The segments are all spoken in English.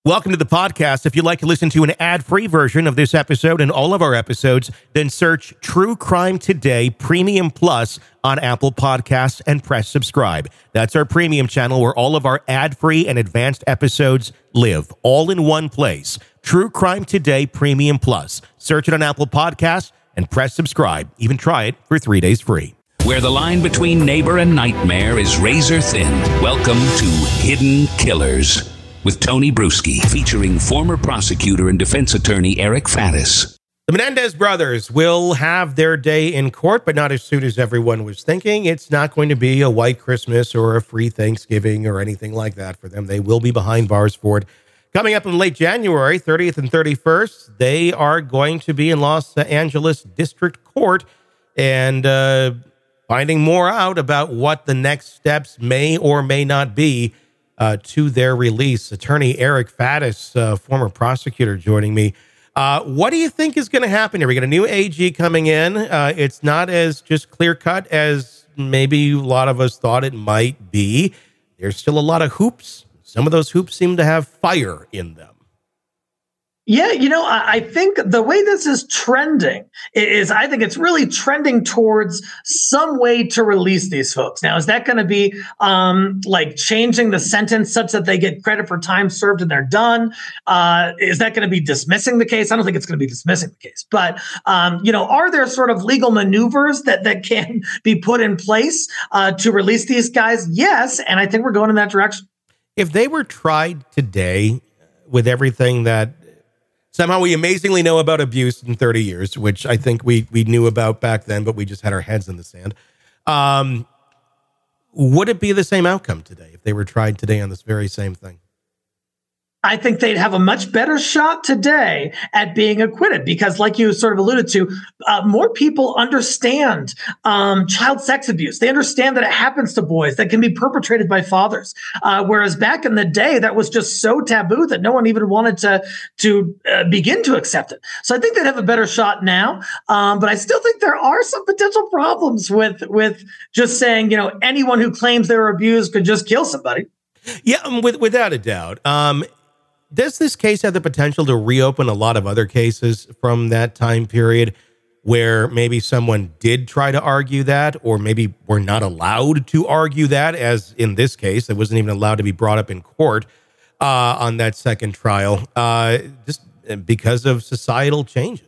Welcome to the podcast. If you'd like to listen to an ad-free version of this episode and all of our episodes, then search True Crime Today Premium Plus on Apple Podcasts and press subscribe. That's our premium channel where all of our ad-free and advanced episodes live, all in one place. True Crime Today Premium Plus. Search it on Apple Podcasts and press subscribe. Even try it for 3 days free. Where the line between neighbor and nightmare is razor thin. Welcome to Hidden Killers with Tony Bruschi, featuring former prosecutor and defense attorney Eric Faddis. The Menendez brothers will have their day in court, but not as soon as everyone was thinking. It's not going to be a white Christmas or a free Thanksgiving or anything like that for them. They will be behind bars for it. Coming up in late January, 30th and 31st, they are going to be in Los Angeles District Court and finding more out about what the next steps may or may not be to their release. Attorney Eric Faddis, former prosecutor, joining me. What do you think is going to happen here? We got a new AG coming in. It's not as just clear-cut as maybe a lot of us thought it might be. There's still a lot of hoops. Some of those hoops seem to have fire in them. Yeah, I think the way this is trending is I think it's really trending towards some way to release these folks. Now, is that going to be like changing the sentence such that they get credit for time served and they're done? Is that going to be dismissing the case? I don't think it's going to be dismissing the case. But, are there sort of legal maneuvers that can be put in place to release these guys? Yes, and I think we're going in that direction. If they were tried today with everything that somehow we amazingly know about abuse in 30 years, which I think we knew about back then, but we just had our heads in the sand. Would it be the same outcome today if they were tried today on this very same thing? I think they'd have a much better shot today at being acquitted because, like you sort of alluded to, more people understand child sex abuse. They understand that it happens to boys, that can be perpetrated by fathers. Whereas back in the day, that was just so taboo that no one even wanted to begin to accept it. So I think they'd have a better shot now. But I still think there are some potential problems with just saying, anyone who claims they were abused could just kill somebody. Yeah, without a doubt. Does this case have the potential to reopen a lot of other cases from that time period where maybe someone did try to argue that, or maybe were not allowed to argue that, as in this case, it wasn't even allowed to be brought up in court on that second trial, just because of societal changes?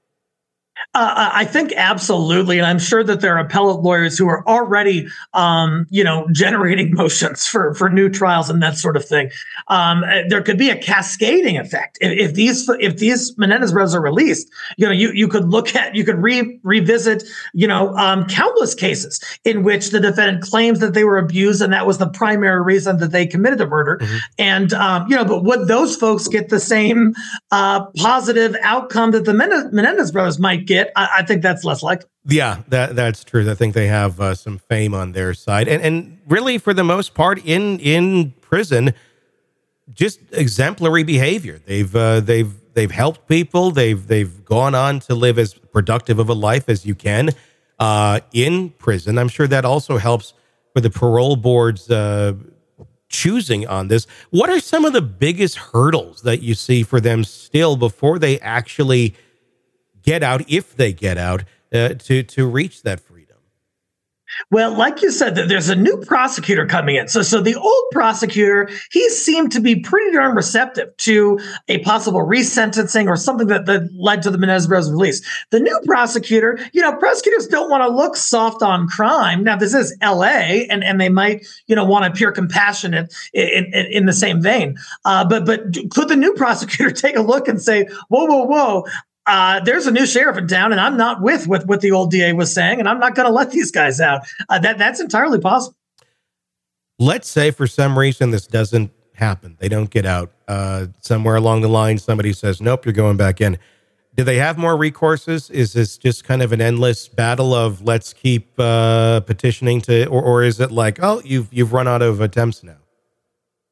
I think absolutely. And I'm sure that there are appellate lawyers who are already, generating motions for new trials and that sort of thing. There could be a cascading effect. If these Menendez brothers are released, you could revisit, countless cases in which the defendant claims that they were abused and that was the primary reason that they committed the murder. Mm-hmm. And, but would those folks get the same positive outcome that the Menendez brothers might get? I think that's less likely. Yeah, that's true. I think they have some fame on their side, and really, for the most part, in prison, just exemplary behavior. They've helped people. They've gone on to live as productive of a life as you can in prison. I'm sure that also helps for the parole board's choosing on this. What are some of the biggest hurdles that you see for them still before they actually get out, if they get out, to reach that freedom? Well, like you said, there's a new prosecutor coming in. So the old prosecutor, he seemed to be pretty darn receptive to a possible resentencing or something that led to the Menendez brothers' release. The new prosecutor, prosecutors don't want to look soft on crime. Now, this is L.A., and they might, want to appear compassionate in the same vein. But could the new prosecutor take a look and say, whoa, there's a new sheriff in town, and I'm not with what the old DA was saying, and I'm not going to let these guys out. That's entirely possible. Let's say for some reason this doesn't happen. They don't get out. Somewhere along the line, somebody says, nope, you're going back in. Do they have more recourses? Is this just kind of an endless battle of let's keep petitioning to, or is it like, oh, you've run out of attempts now?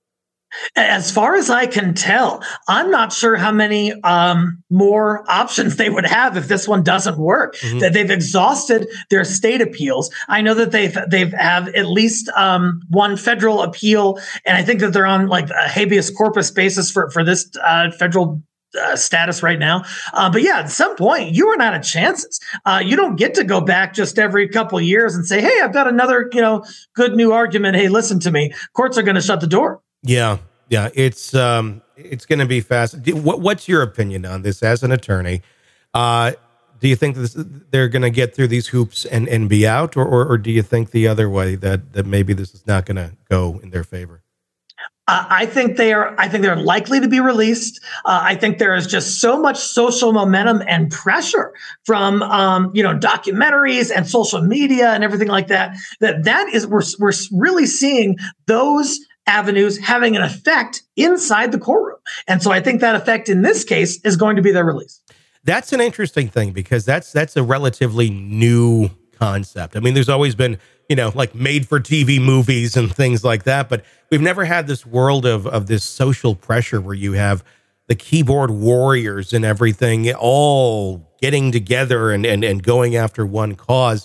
As far as I can tell, I'm not sure how many more options they would have if this one doesn't work. That they've exhausted their state appeals. I know that they've have at least one federal appeal, and I think that they're on like a habeas corpus basis for this federal status right now. But yeah, at some point you run out of chances. You don't get to go back just every couple of years and say, "Hey, I've got another good new argument. Hey, listen to me." Courts are going to shut the door. Yeah. It's going to be fast. What's your opinion on this as an attorney? Do you think they're going to get through these hoops and be out, or do you think the other way that maybe this is not going to go in their favor? I think they're likely to be released. I think there is just so much social momentum and pressure from documentaries and social media and everything like that. That is we're really seeing those avenues having an effect inside the courtroom. And so I think that effect in this case is going to be their release. That's an interesting thing because that's a relatively new concept. I mean, there's always been, like made for TV movies and things like that, but we've never had this world of this social pressure where you have the keyboard warriors and everything all getting together and going after one cause.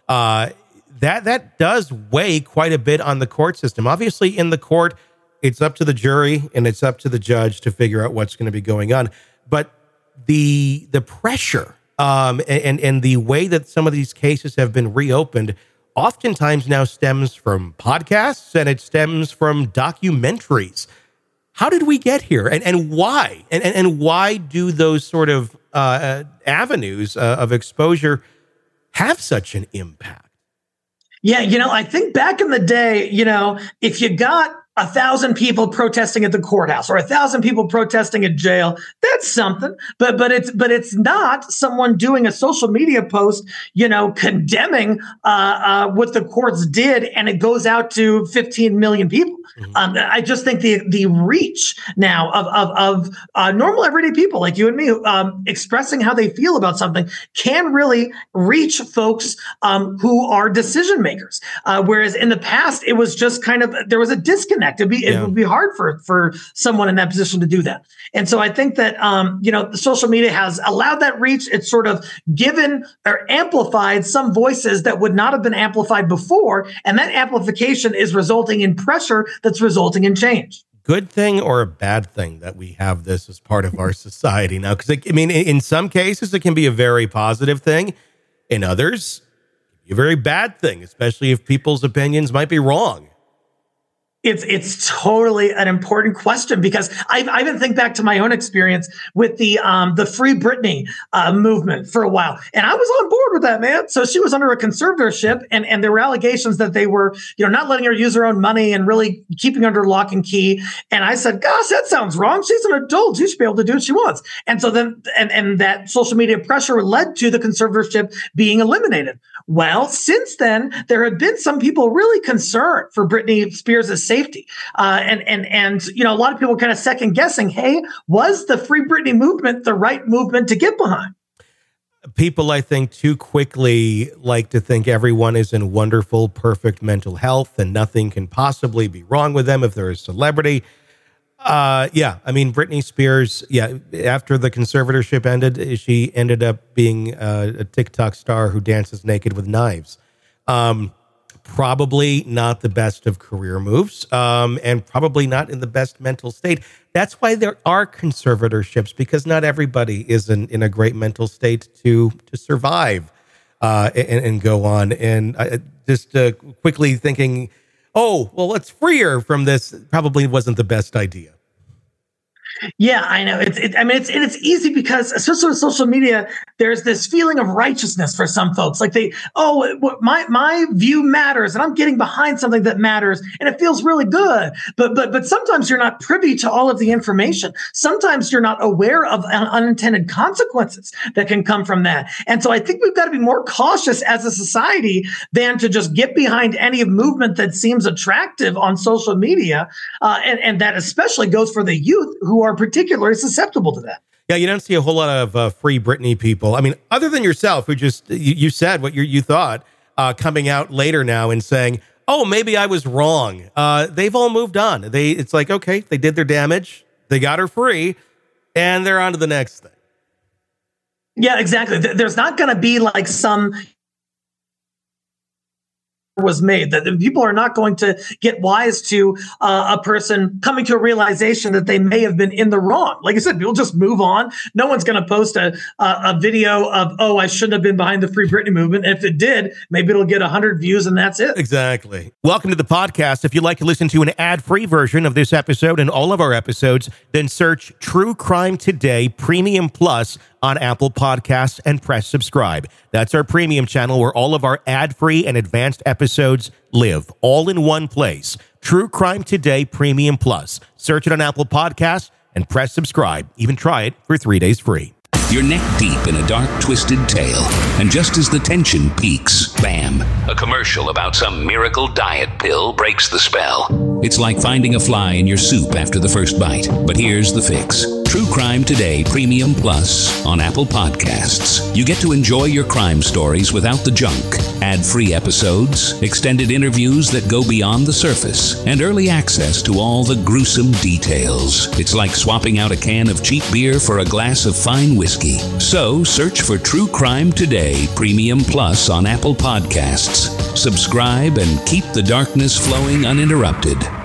That does weigh quite a bit on the court system. Obviously, in the court, it's up to the jury and it's up to the judge to figure out what's going to be going on. But the pressure and the way that some of these cases have been reopened oftentimes now stems from podcasts and it stems from documentaries. How did we get here, and why? And why do those sort of avenues of exposure have such an impact? Yeah, I think back in the day, if you got 1,000 people protesting at the courthouse or 1,000 people protesting at jail, that's something. But it's not someone doing a social media post, condemning what the courts did, and it goes out to 15 million people. I just think the reach now of normal everyday people like you and me expressing how they feel about something can really reach folks who are decision makers. Whereas in the past, it was just kind of, there was a disconnect. It would be hard for someone in that position to do that. And so I think that, the social media has allowed that reach. It's sort of given or amplified some voices that would not have been amplified before. And that amplification is resulting in pressure that's resulting in change. Good thing or a bad thing that we have this as part of our society now? Because, in some cases, it can be a very positive thing. In others, it can be a very bad thing, especially if people's opinions might be wrong. It's totally an important question because I even think back to my own experience with the Free Britney movement for a while, and I was on board with that, man. So she was under a conservatorship, and there were allegations that they were, not letting her use her own money and really keeping her under lock and key. And I said, "Gosh, that sounds wrong. She's an adult. She should be able to do what she wants." And so then, and that social media pressure led to the conservatorship being eliminated. Well, since then, there have been some people really concerned for Britney Spears' safety. And a lot of people kind of second guessing, hey, was the Free Britney movement the right movement to get behind? People, I think, too quickly like to think everyone is in wonderful, perfect mental health and nothing can possibly be wrong with them if they're a celebrity. Britney Spears, after the conservatorship ended, she ended up being a TikTok star who dances naked with knives. Probably not the best of career moves, and probably not in the best mental state. That's why there are conservatorships, because not everybody is in a great mental state to survive and go on. And just quickly thinking, oh, well, let's free her from this probably wasn't the best idea. Yeah, I know. It's easy because, especially with social media, there's this feeling of righteousness for some folks. Like my view matters, and I'm getting behind something that matters, and it feels really good. But sometimes you're not privy to all of the information. Sometimes you're not aware of unintended consequences that can come from that. And so I think we've got to be more cautious as a society than to just get behind any movement that seems attractive on social media, and that especially goes for the youth who are particularly susceptible to that. Yeah, you don't see a whole lot of Free Britney people. I mean, other than yourself, who just, you said what you thought, coming out later now and saying, oh, maybe I was wrong. They've all moved on. It's like, okay, they did their damage. They got her free and they're on to the next thing. Yeah, exactly. There's not going to be like some was made that people are not going to get wise to a person coming to a realization that they may have been in the wrong. Like I said, people just move on. No one's going to post a video of, oh, I shouldn't have been behind the Free Britney movement. If it did, maybe it'll get 100 views and that's it. Exactly. Welcome to the podcast. If you'd like to listen to an ad-free version of this episode and all of our episodes, then search True Crime Today Premium Plus on Apple Podcasts and press subscribe. That's our premium channel where all of our ad-free and advanced episodes live, all in one place. True Crime Today Premium Plus. Search it on Apple Podcasts and press subscribe. Even try it for 3 days free. You're neck deep in a dark, twisted tale, and just as the tension peaks, bam, a commercial about some miracle diet pill breaks the spell. It's like finding a fly in your soup after the first bite. But here's the fix. True Crime Today Premium Plus on Apple Podcasts. You get to enjoy your crime stories without the junk, ad-free episodes, extended interviews that go beyond the surface, and early access to all the gruesome details. It's like swapping out a can of cheap beer for a glass of fine whiskey. So search for True Crime Today Premium Plus on Apple Podcasts. Subscribe and keep the darkness flowing uninterrupted.